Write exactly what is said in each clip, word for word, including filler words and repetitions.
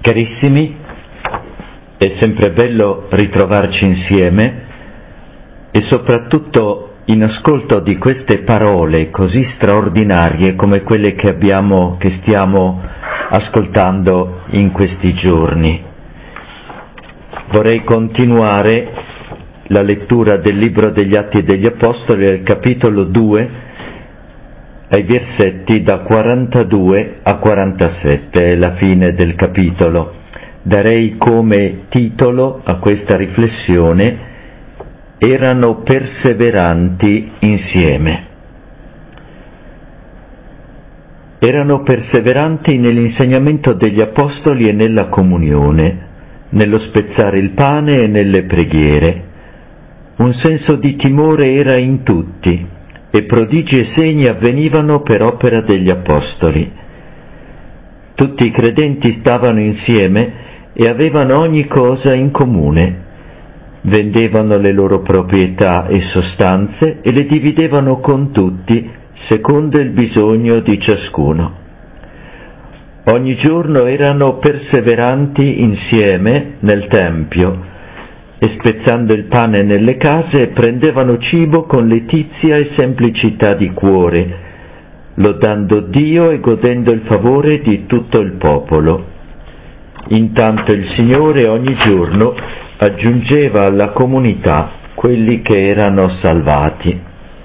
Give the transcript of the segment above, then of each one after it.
Carissimi, è sempre bello ritrovarci insieme e soprattutto in ascolto di queste parole così straordinarie come quelle che abbiamo, che stiamo ascoltando in questi giorni. Vorrei continuare la lettura del libro degli Atti degli Apostoli al capitolo due, ai versetti da quarantadue a quarantasette, è la fine del capitolo. Darei come titolo a questa riflessione: erano perseveranti insieme. Erano perseveranti nell'insegnamento degli apostoli e nella comunione, nello spezzare il pane e nelle preghiere. Un senso di timore era in tutti, e prodigi e segni avvenivano per opera degli apostoli. Tutti i credenti stavano insieme e avevano ogni cosa in comune. Vendevano le loro proprietà e sostanze e le dividevano con tutti secondo il bisogno di ciascuno. Ogni giorno erano perseveranti insieme nel Tempio, e spezzando il pane nelle case prendevano cibo con letizia e semplicità di cuore, lodando Dio e godendo il favore di tutto il popolo. Intanto il Signore ogni giorno aggiungeva alla comunità quelli che erano salvati.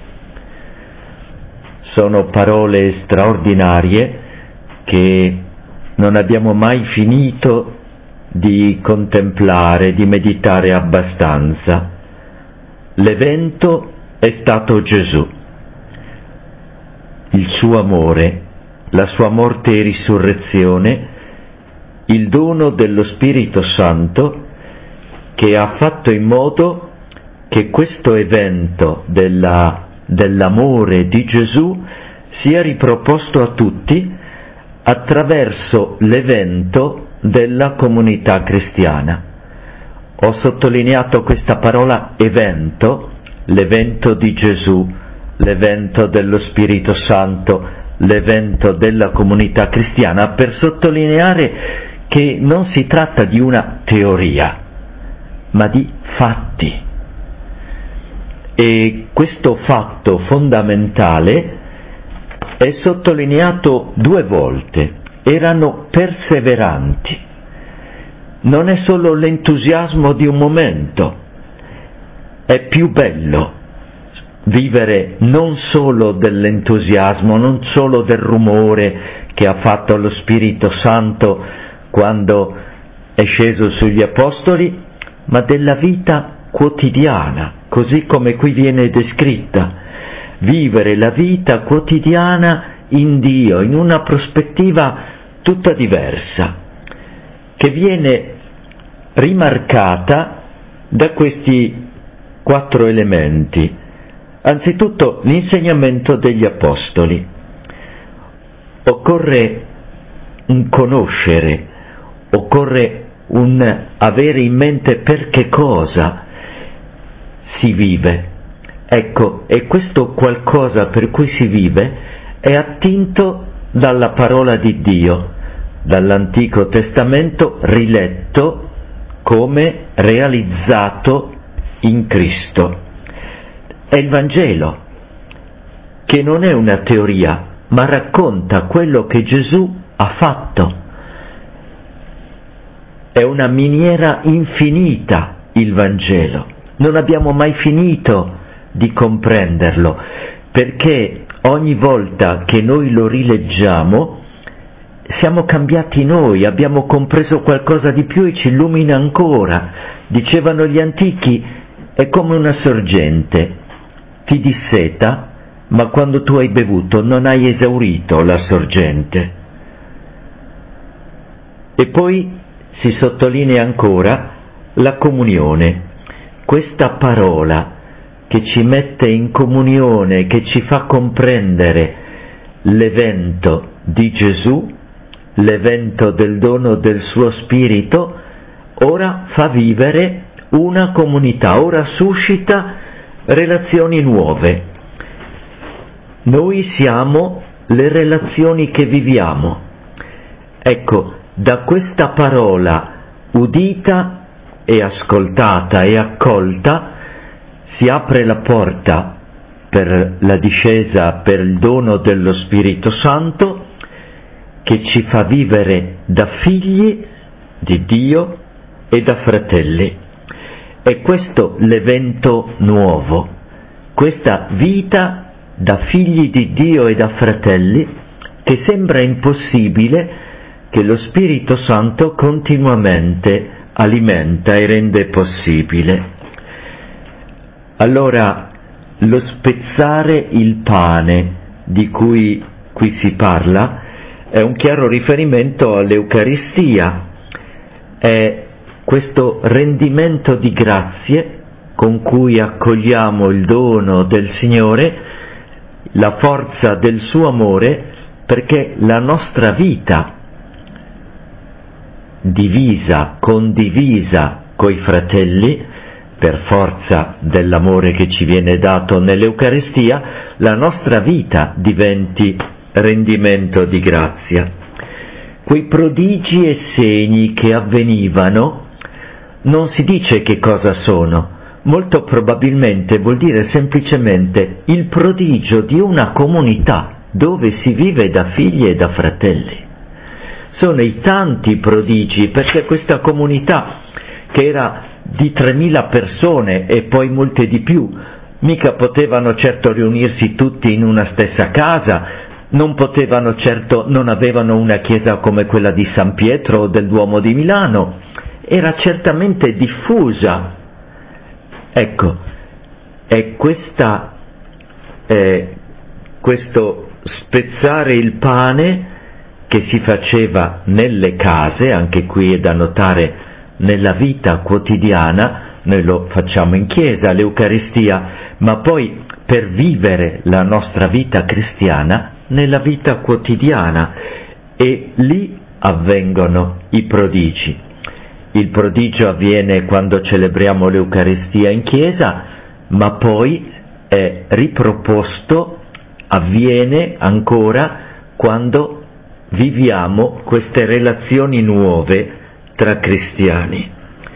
Sono parole straordinarie che non abbiamo mai finito di contemplare, di meditare abbastanza. L'evento è stato Gesù, il suo amore, la sua morte e risurrezione, il dono dello Spirito Santo che ha fatto in modo che questo evento della, dell'amore di Gesù sia riproposto a tutti attraverso l'evento della comunità cristiana. Ho sottolineato questa parola evento, l'evento di Gesù, l'evento dello Spirito Santo, l'evento della comunità cristiana, per sottolineare che non si tratta di una teoria, ma di fatti. E questo fatto fondamentale è sottolineato due volte. Erano perseveranti. Non è solo l'entusiasmo di un momento, è più bello vivere non solo dell'entusiasmo, non solo del rumore che ha fatto lo Spirito Santo quando è sceso sugli Apostoli, ma della vita quotidiana, così come qui viene descritta. Vivere la vita quotidiana in Dio, in una prospettiva tutta diversa, che viene rimarcata da questi quattro elementi. Anzitutto l'insegnamento degli Apostoli. Occorre un conoscere, occorre un avere in mente per che cosa si vive. Ecco, e questo qualcosa per cui si vive è attinto dalla parola di Dio, dall'Antico Testamento riletto come realizzato in Cristo. È il Vangelo, che non è una teoria, ma racconta quello che Gesù ha fatto. È una miniera infinita il Vangelo. Non abbiamo mai finito di comprenderlo, perché ogni volta che noi lo rileggiamo siamo cambiati noi, abbiamo compreso qualcosa di più e ci illumina ancora. Dicevano gli antichi, è come una sorgente, ti disseta, ma quando tu hai bevuto non hai esaurito la sorgente. E poi si sottolinea ancora la comunione, questa parola che ci mette in comunione, che ci fa comprendere l'evento di Gesù, l'evento del dono del suo Spirito, ora fa vivere una comunità, ora suscita relazioni nuove. Noi siamo le relazioni che viviamo. Ecco, da questa parola udita e ascoltata e accolta si apre la porta per la discesa, per il dono dello Spirito Santo, che ci fa vivere da figli di Dio e da fratelli. È questo l'evento nuovo, questa vita da figli di Dio e da fratelli, che sembra impossibile, che lo Spirito Santo continuamente alimenta e rende possibile. Allora, lo spezzare il pane di cui qui si parla è un chiaro riferimento all'Eucaristia, è questo rendimento di grazie con cui accogliamo il dono del Signore, la forza del suo amore, perché la nostra vita divisa, condivisa coi fratelli, per forza dell'amore che ci viene dato nell'Eucaristia, la nostra vita diventi rendimento di grazia. Quei prodigi e segni che avvenivano, non si dice che cosa sono, molto probabilmente vuol dire semplicemente il prodigio di una comunità dove si vive da figli e da fratelli. Sono i tanti prodigi, perché questa comunità, che era di tremila persone e poi molte di più, mica potevano certo riunirsi tutti in una stessa casa, non potevano certo, non avevano una chiesa come quella di San Pietro o del Duomo di Milano, era certamente diffusa. Ecco, è questa, eh, questo spezzare il pane che si faceva nelle case, anche qui è da notare nella vita quotidiana, noi lo facciamo in chiesa, l'Eucaristia, ma poi per vivere la nostra vita cristiana nella vita quotidiana, e lì avvengono i prodigi. Il prodigio avviene quando celebriamo l'Eucaristia in chiesa, ma poi è riproposto, avviene ancora quando viviamo queste relazioni nuove tra cristiani.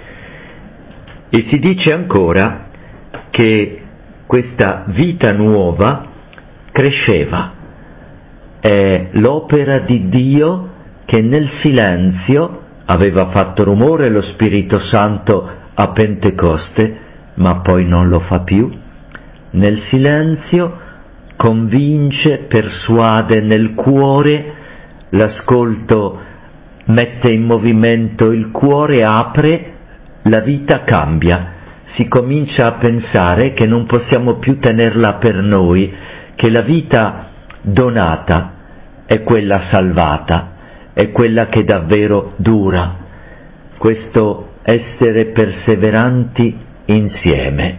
E si dice ancora che questa vita nuova cresceva. È l'opera di Dio che nel silenzio aveva fatto rumore lo Spirito Santo a Pentecoste, ma poi non lo fa più. Nel silenzio convince, persuade nel cuore, l'ascolto mette in movimento il cuore, apre, la vita cambia, si comincia a pensare che non possiamo più tenerla per noi, che la vita donata è quella salvata, è quella che davvero dura, questo essere perseveranti insieme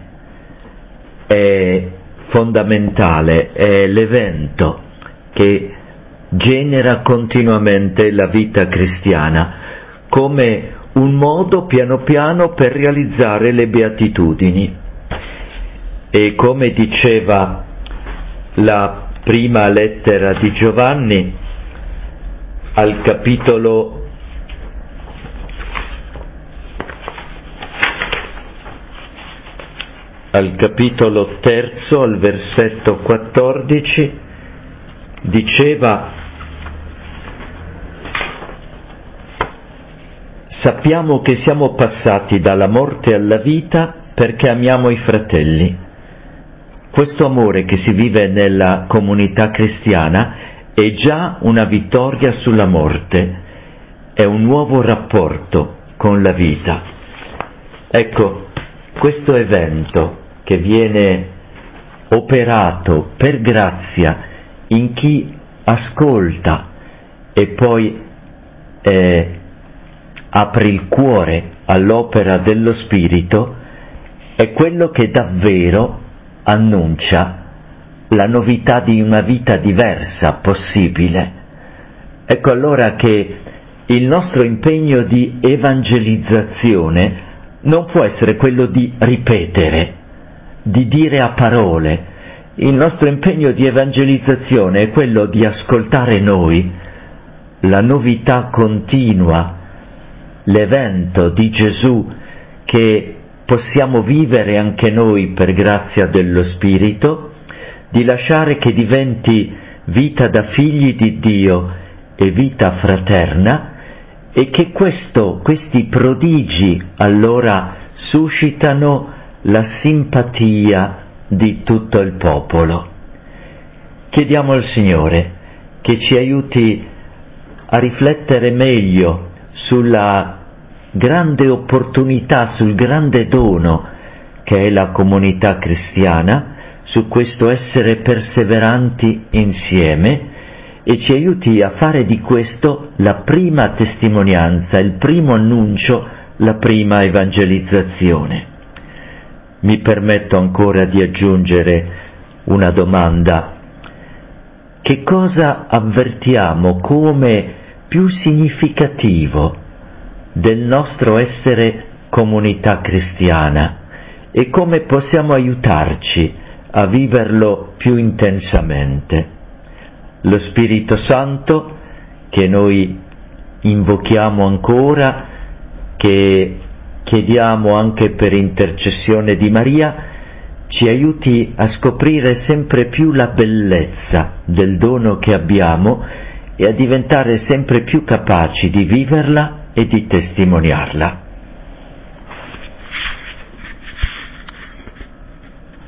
è fondamentale, è l'evento che genera continuamente la vita cristiana, come un modo piano piano per realizzare le beatitudini. E come diceva la prima lettera di Giovanni, al capitolo al capitolo terzo, al versetto quattordici, diceva: sappiamo che siamo passati dalla morte alla vita perché amiamo i fratelli. Questo amore che si vive nella comunità cristiana è già una vittoria sulla morte, è un nuovo rapporto con la vita. Ecco, questo evento che viene operato per grazia in chi ascolta e poi eh, apre il cuore all'opera dello Spirito, è quello che davvero annuncia la novità di una vita diversa possibile. Ecco allora che il nostro impegno di evangelizzazione non può essere quello di ripetere, di dire a parole. Il nostro impegno di evangelizzazione è quello di ascoltare noi, la novità continua, l'evento di Gesù che possiamo vivere anche noi per grazia dello Spirito, di lasciare che diventi vita da figli di Dio e vita fraterna, e che questo, questi prodigi allora suscitano la simpatia di tutto il popolo. Chiediamo al Signore che ci aiuti a riflettere meglio sulla grande opportunità, sul grande dono che è la comunità cristiana, su questo essere perseveranti insieme, e ci aiuti a fare di questo la prima testimonianza, il primo annuncio, la prima evangelizzazione. Mi permetto ancora di aggiungere una domanda. Che cosa avvertiamo come più significativo del nostro essere comunità cristiana e come possiamo aiutarci a viverlo più intensamente? Lo Spirito Santo, che noi invochiamo ancora, che chiediamo anche per intercessione di Maria, ci aiuti a scoprire sempre più la bellezza del dono che abbiamo e a diventare sempre più capaci di viverla e di testimoniarla.